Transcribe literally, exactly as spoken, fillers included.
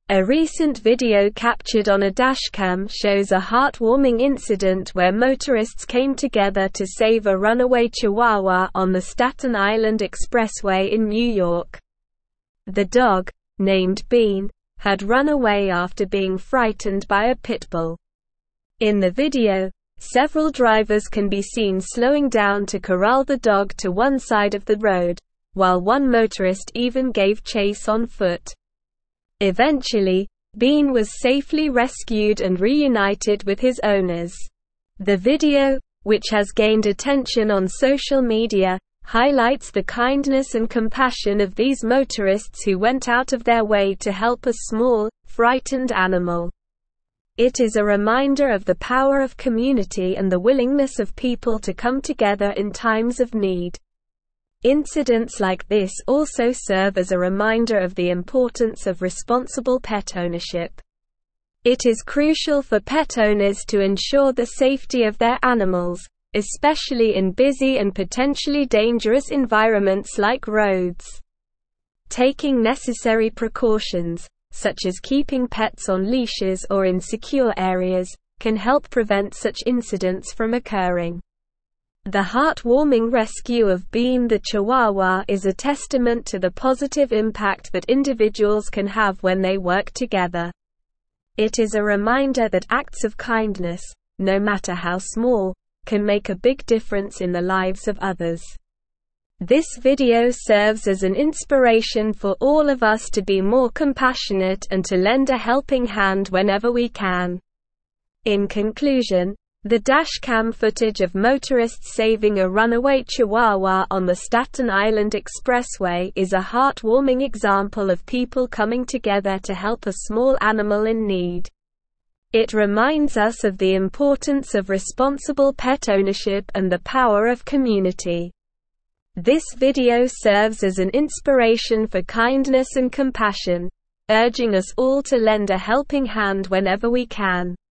A recent video captured on a dashcam shows a heartwarming incident where motorists came together to save a runaway Chihuahua on the Staten Island Expressway in New York. The dog, named Bean, had run away after being frightened by a pit bull. In the video, several drivers can be seen slowing down to corral the dog to one side of the road, while one motorist even gave chase on foot. Eventually, Bean was safely rescued and reunited with his owners. The video, which has gained attention on social media, highlights the kindness and compassion of these motorists who went out of their way to help a small, frightened animal. It is a reminder of the power of community and the willingness of people to come together in times of need. Incidents like this also serve as a reminder of the importance of responsible pet ownership. It is crucial for pet owners to ensure the safety of their animals, especially in busy and potentially dangerous environments like roads. Taking necessary precautions, such as keeping pets on leashes or in secure areas, can help prevent such incidents from occurring. The heartwarming rescue of Bean the Chihuahua is a testament to the positive impact that individuals can have when they work together. It is a reminder that acts of kindness, no matter how small, can make a big difference in the lives of others. This video serves as an inspiration for all of us to be more compassionate and to lend a helping hand whenever we can. In conclusion, the dashcam footage of motorists saving a runaway Chihuahua on the Staten Island Expressway is a heartwarming example of people coming together to help a small animal in need. It reminds us of the importance of responsible pet ownership and the power of community. This video serves as an inspiration for kindness and compassion, urging us all to lend a helping hand whenever we can.